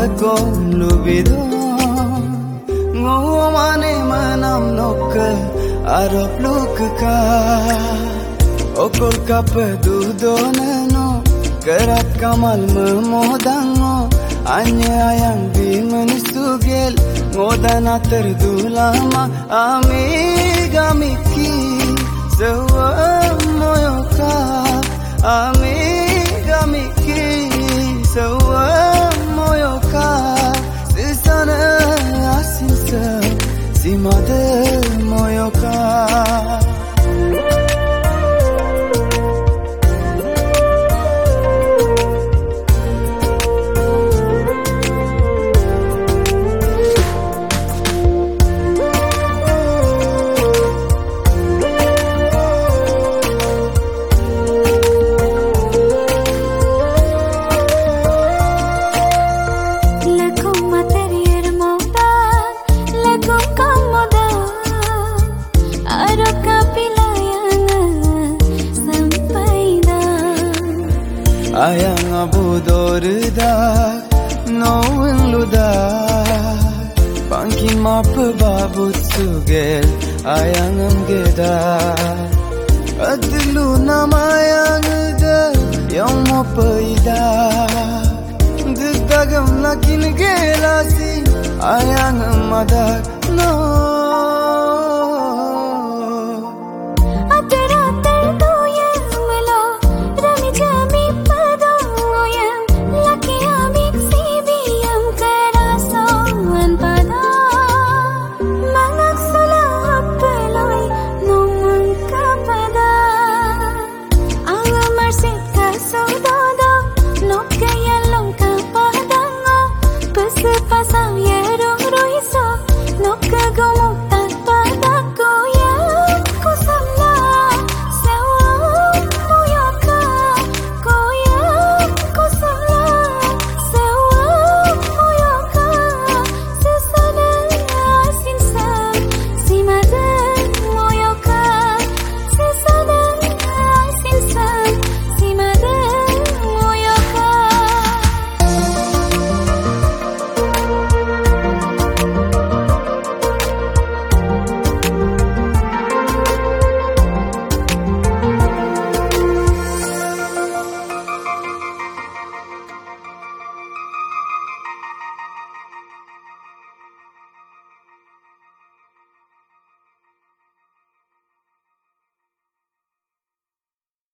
kon lubido ngomane manam nok arop luk ka okol kap dudonano kerat kamal memodango anya ayang di manisugel ngodana terdulama amiga miki sewa moyoka amiga miki sewa moyoka sisana asinsa simade moyoka ayang abudorda knowing luda pangkin map babut sugel ayang amgeda adlu namayang da yang mopaida dagam lakin gelasi ayang madak no